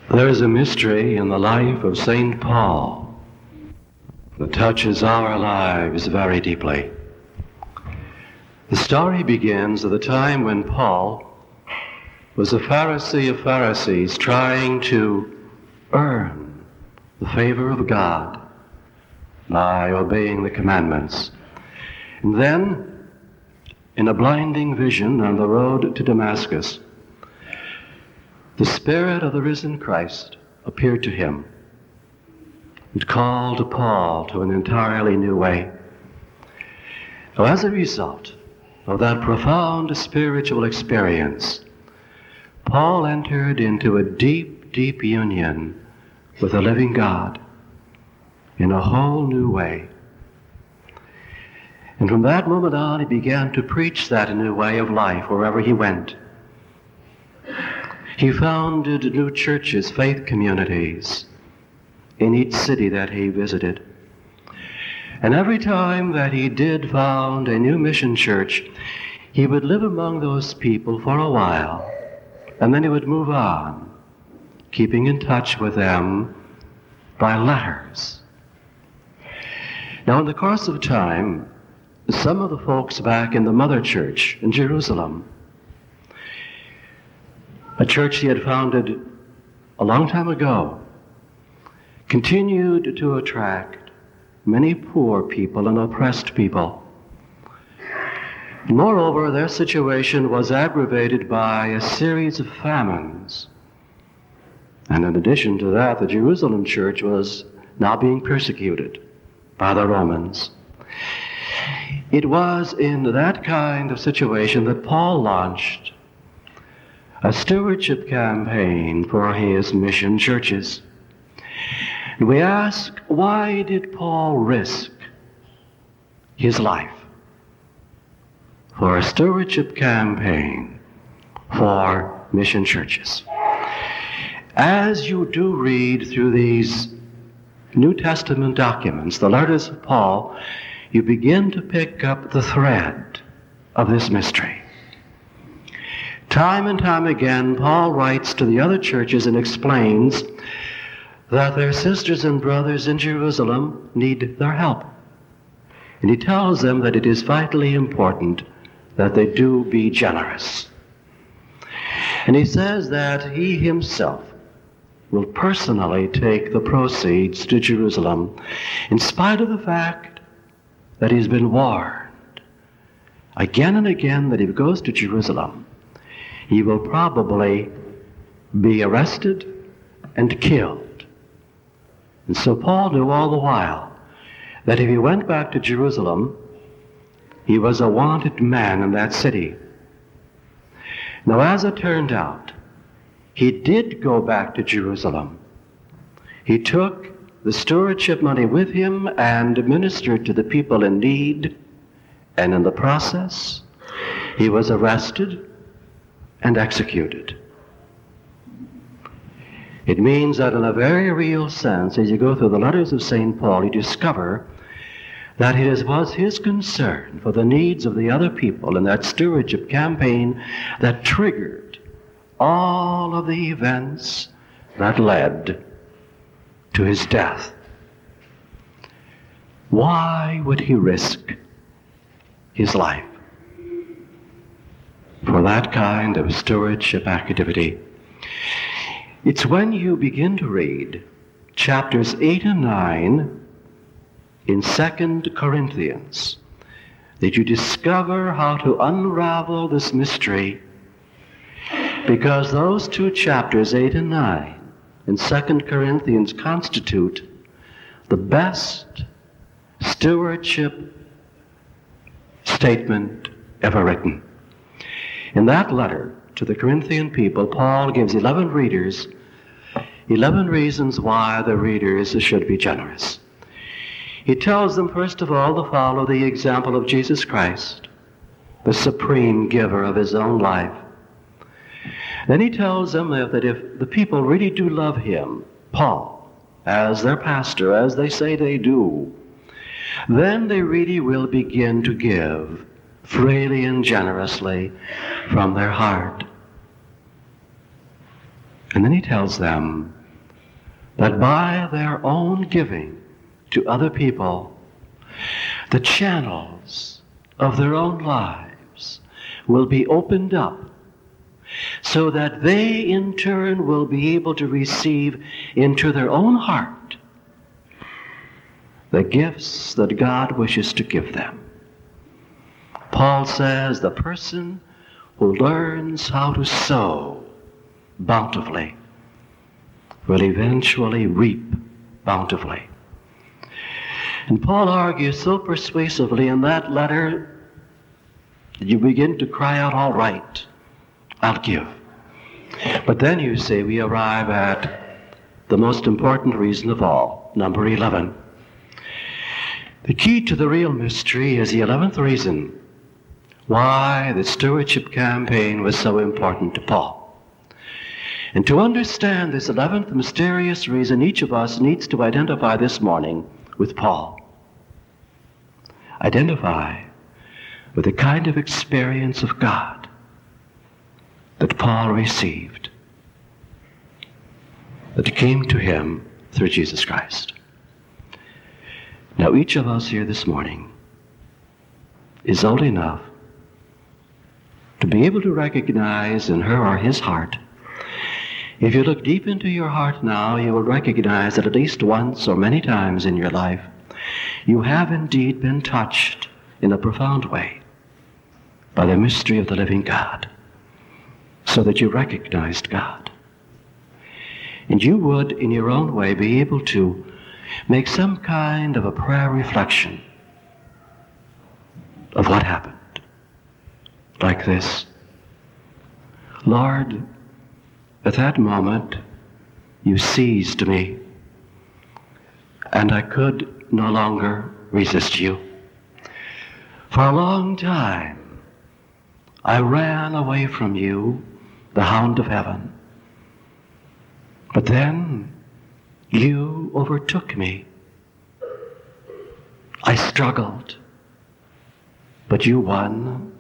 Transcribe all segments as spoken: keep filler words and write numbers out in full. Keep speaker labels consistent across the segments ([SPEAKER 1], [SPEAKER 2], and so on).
[SPEAKER 1] There is a mystery in the life of Saint Paul that touches our lives very deeply. The story begins at the time when Paul was a Pharisee of Pharisees trying to earn the favor of God by obeying the commandments. And then, in a blinding vision on the road to Damascus, the Spirit of the risen Christ appeared to him and called Paul to an entirely new way. Now, as a result of that profound spiritual experience, Paul entered into a deep, deep union with the living God in a whole new way. And from that moment on, he began to preach that new way of life wherever he went. He founded new churches, faith communities, in each city that he visited. And every time that he did found a new mission church, he would live among those people for a while, and then he would move on, keeping in touch with them by letters. Now, in the course of time, some of the folks back in the mother church in Jerusalem, a church he had founded a long time ago, continued to attract many poor people and oppressed people. Moreover, their situation was aggravated by a series of famines. And in addition to that, the Jerusalem church was now being persecuted by the Romans. It was in that kind of situation that Paul launched a stewardship campaign for his mission churches. And we ask, why did Paul risk his life for a stewardship campaign for mission churches? As you do read through these New Testament documents, the letters of Paul, you begin to pick up the thread of this mystery. Time and time again, Paul writes to the other churches and explains that their sisters and brothers in Jerusalem need their help. And he tells them that it is vitally important that they do be generous. And he says that he himself will personally take the proceeds to Jerusalem, in spite of the fact that he's been warned again and again that if he goes to Jerusalem, he will probably be arrested and killed. And so Paul knew all the while that if he went back to Jerusalem, he was a wanted man in that city. Now, as it turned out, he did go back to Jerusalem. He took the stewardship money with him and ministered to the people in need, and in the process, he was arrested and executed. It means that in a very real sense, as you go through the letters of Saint Paul, you discover that it was his concern for the needs of the other people in that stewardship campaign that triggered all of the events that led to his death. Why would he risk his life for that kind of stewardship activity? It's when you begin to read chapters eight and nine in Second Corinthians that you discover how to unravel this mystery, because those two chapters, eight and nine, in Second Corinthians constitute the best stewardship statement ever written. In that letter to the Corinthian people, Paul gives eleven readers, eleven reasons why the readers should be generous. He tells them, first of all, to follow the example of Jesus Christ, the supreme giver of his own life. Then he tells them that if the people really do love him, Paul, as their pastor, as they say they do, then they really will begin to give freely and generously from their heart. And then he tells them that by their own giving to other people, the channels of their own lives will be opened up so that they in turn will be able to receive into their own heart the gifts that God wishes to give them. Paul says the person who learns how to sow bountifully will eventually reap bountifully. And Paul argues so persuasively in that letter that you begin to cry out, all right, I'll give. But then you say we arrive at the most important reason of all, number eleven. The key to the real mystery is the eleventh reason why the stewardship campaign was so important to Paul. And to understand this eleventh mysterious reason, each of us needs to identify this morning with Paul. Identify with the kind of experience of God that Paul received, that came to him through Jesus Christ. Now, each of us here this morning is old enough to be able to recognize in her or his heart. If you look deep into your heart now, you will recognize that at least once or many times in your life, you have indeed been touched in a profound way by the mystery of the living God, so that you recognized God. And you would, in your own way, be able to make some kind of a prayer reflection of what happened. Like this: Lord, at that moment you seized me, and I could no longer resist you. For a long time I ran away from you, the hound of heaven. But then you overtook me. I struggled, but you won.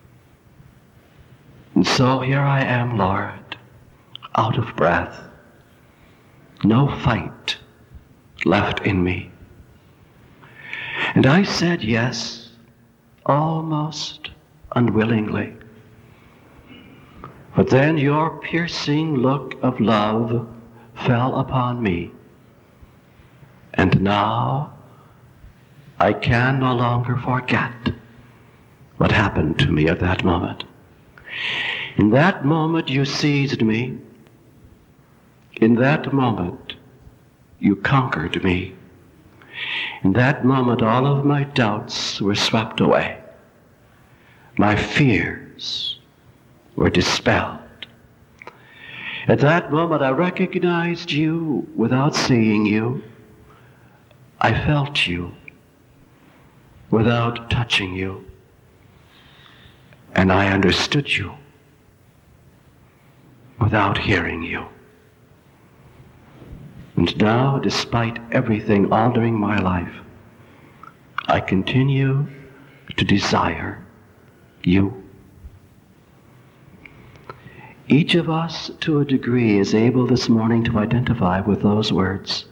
[SPEAKER 1] And so here I am, Lord, out of breath, no fight left in me. And I said yes, almost unwillingly. But then your piercing look of love fell upon me. And now I can no longer forget what happened to me at that moment. In that moment you seized me. In that moment you conquered me. In that moment all of my doubts were swept away. My fears were dispelled. At that moment I recognized you without seeing you. I felt you without touching you. And I understood you without hearing you. And now, despite everything altering my life, I continue to desire you. Each of us, to a degree, is able this morning to identify with those words.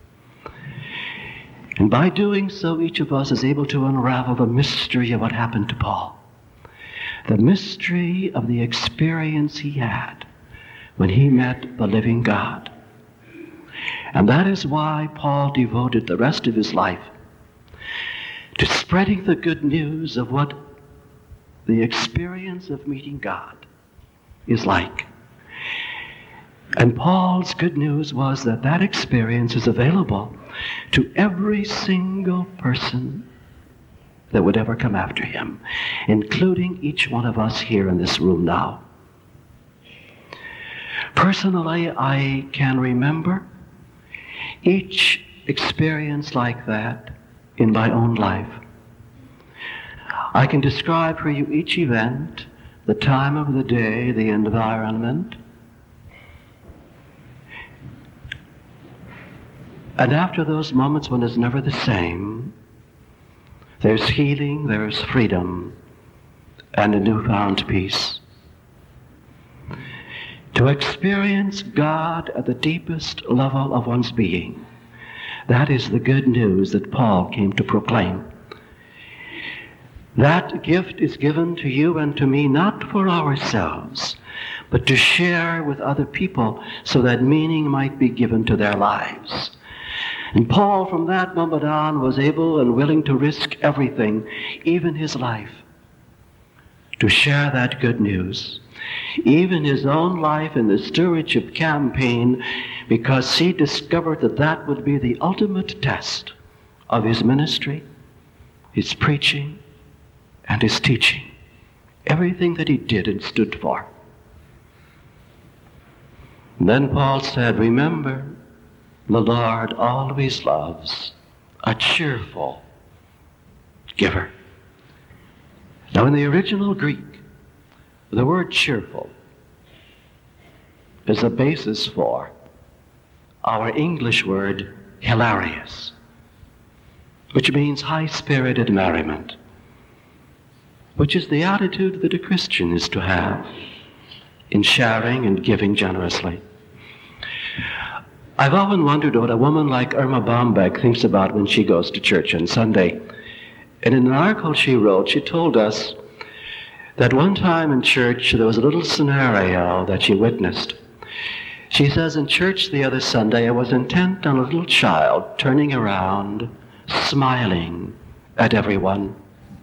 [SPEAKER 1] And by doing so, each of us is able to unravel the mystery of what happened to Paul. The mystery of the experience he had when he met the living God. And that is why Paul devoted the rest of his life to spreading the good news of what the experience of meeting God is like. And Paul's good news was that that experience is available to every single person that would ever come after him, including each one of us here in this room now. Personally, I can remember each experience like that in my own life. I can describe for you each event, the time of the day, the environment. And after those moments when it's never the same, there's healing, there's freedom, and a newfound peace. to experience God at the deepest level of one's being. That is the good news that Paul came to proclaim. That gift is given to you and to me not for ourselves, but to share with other people so that meaning might be given to their lives. And Paul, from that moment on, was able and willing to risk everything, even his life, to share that good news. Even his own life in the stewardship campaign, because he discovered that that would be the ultimate test of his ministry, his preaching, and his teaching. Everything that he did and stood for. And then Paul said, remember, the Lord always loves a cheerful giver. Now in the original Greek, the word cheerful is the basis for our English word hilarious, which means high-spirited merriment, which is the attitude that a Christian is to have in sharing and giving generously. I've often wondered what a woman like Irma Bombeck thinks about when she goes to church on Sunday. And in an article she wrote, she told us that one time in church there was a little scenario that she witnessed. She says, in church the other Sunday I was intent on a little child turning around, smiling at everyone.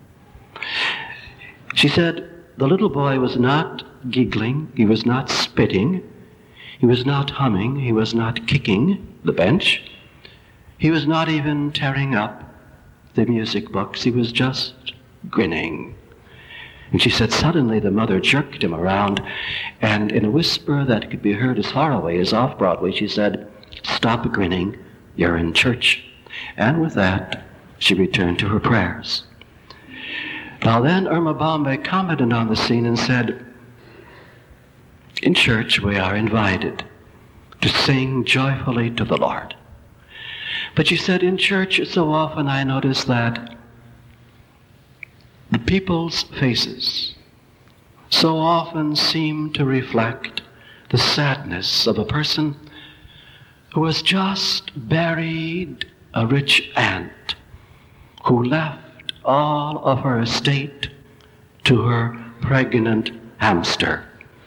[SPEAKER 1] She said the little boy was not giggling, he was not spitting, he was not humming, he was not kicking the bench, he was not even tearing up the music books, he was just grinning. And she said suddenly the mother jerked him around, and in a whisper that could be heard as far away as off-Broadway, she said, stop grinning, you're in church. And with that, she returned to her prayers. Now then, Irma Bombeck commented on the scene and said, in church we are invited to sing joyfully to the Lord. But she said, in church so often I notice that the people's faces so often seem to reflect the sadness of a person who has just buried a rich aunt who left all of her estate to her pregnant hamster.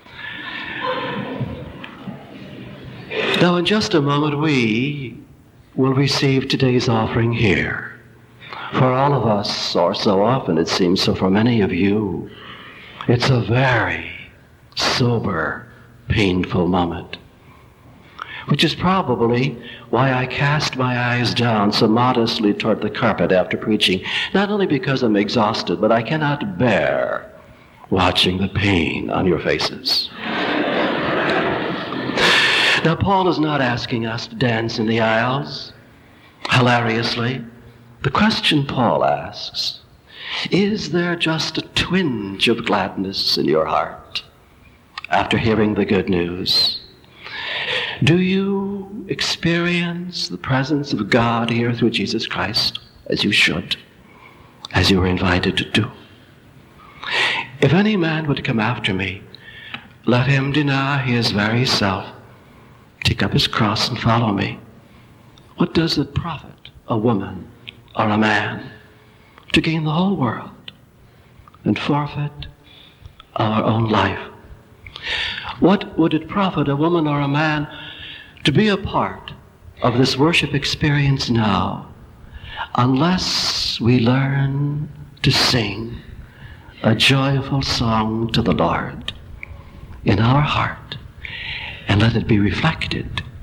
[SPEAKER 1] Now, in just a moment, we will receive today's offering here. For all of us, or so often it seems, so for many of you, it's a very sober, painful moment. Which is probably why I cast my eyes down so modestly toward the carpet after preaching, not only because I'm exhausted, but I cannot bear watching the pain on your faces. Now, Paul is not asking us to dance in the aisles hilariously. The question Paul asks, is there just a twinge of gladness in your heart after hearing the good news? Do you experience the presence of God here through Jesus Christ, as you should, as you were invited to do? If any man would come after me, let him deny his very self, take up his cross and follow me. What does it profit a woman or a man to gain the whole world and forfeit our own life? What would it profit a woman or a man to be a part of this worship experience now unless we learn to sing a joyful song to the Lord in our heart and let it be reflected